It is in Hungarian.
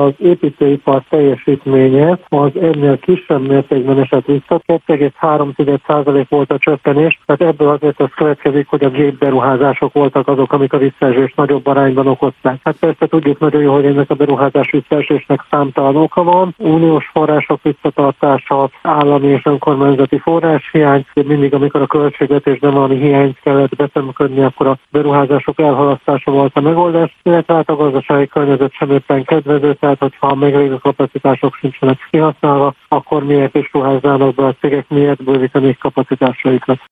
az építőipar teljesítménye az ennél kisebb mértékben esett vissza, 2,3% volt a csökkenés, tehát ebből azért az következik, hogy a gépberuházások voltak azok, amik a visszaesést nagyobb arányban okozták. Hát persze tudjuk nagyon jó, hogy ennek a beruházás visszaesésnek számtalan oka van, uniós források visszatartása, állami és önkormányzati forráshiány, mindig amikor a költségvetésben valami hiányt kellett betömködni, akkor a beruházások elhalasztása volt a megoldás, illetve hát a gazdasági környezet sem éppen kedvező, tehát hogyha a meglévő kapacitások sincsenek kihasználva, akkor miért is ruháznának be a cégek, miért bővítenék kapacitásaikat.